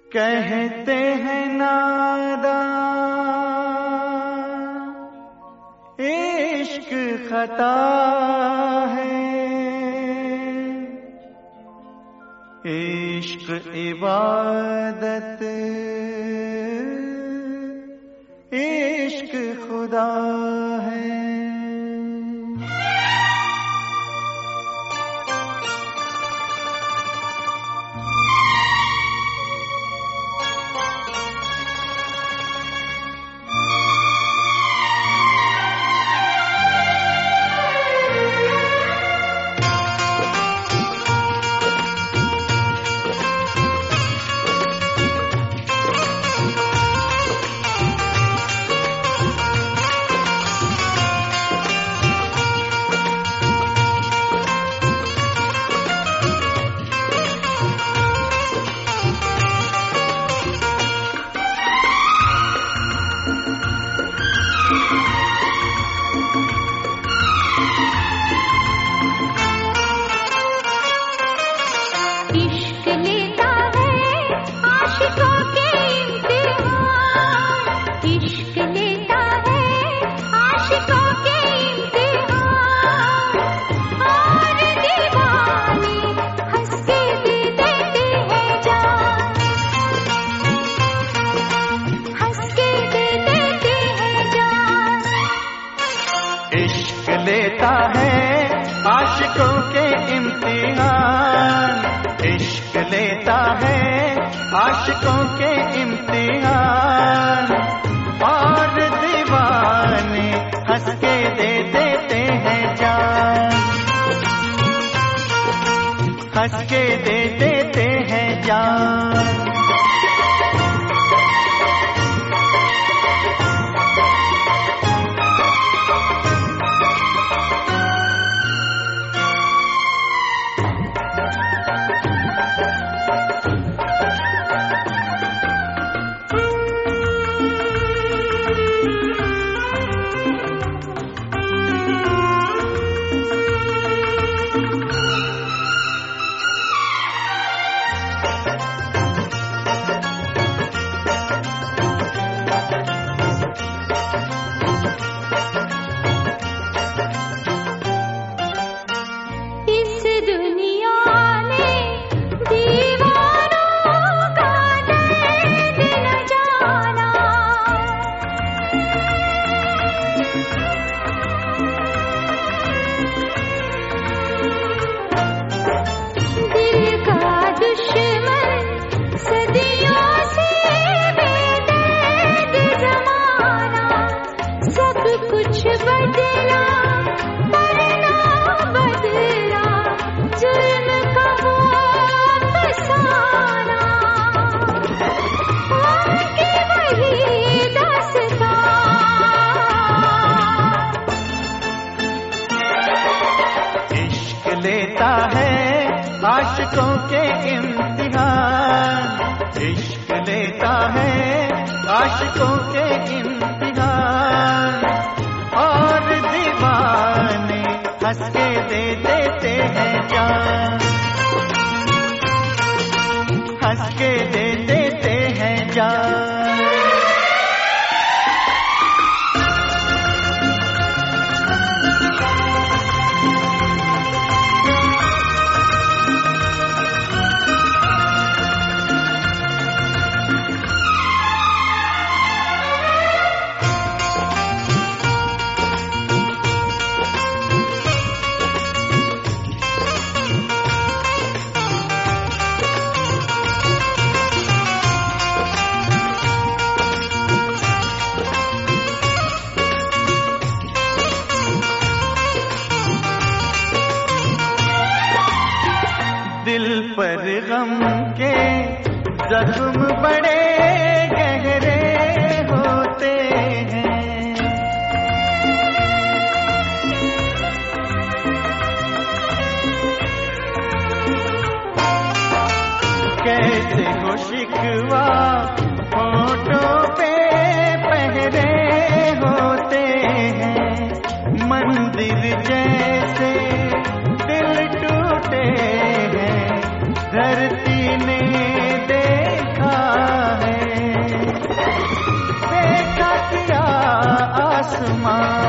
कहते हैं नादान इश्क खता है, इश्क इबादत इश्क खुदा है। लेता है आशिकों के इम्तिहान, इश्क लेता है आशिकों के इम्तिहान, और दीवाने हंस के दे देते हैं जान, हंस के दे देते हैं जान। लेता है आशिकों के इम्तिहान, इश्क लेता है आशिकों के इम्तिहान, और दीवाने हंस के दे देते हैं जान, हंस के दे देते हैं जान। दिल पर गम के जख्म बड़े गहरे होते हैं, कैसे हो शिकवा होठों पे पहरे होते हैं, मंदिर जैसे दिल टूटे हैं, धरती ने देखा आसमां।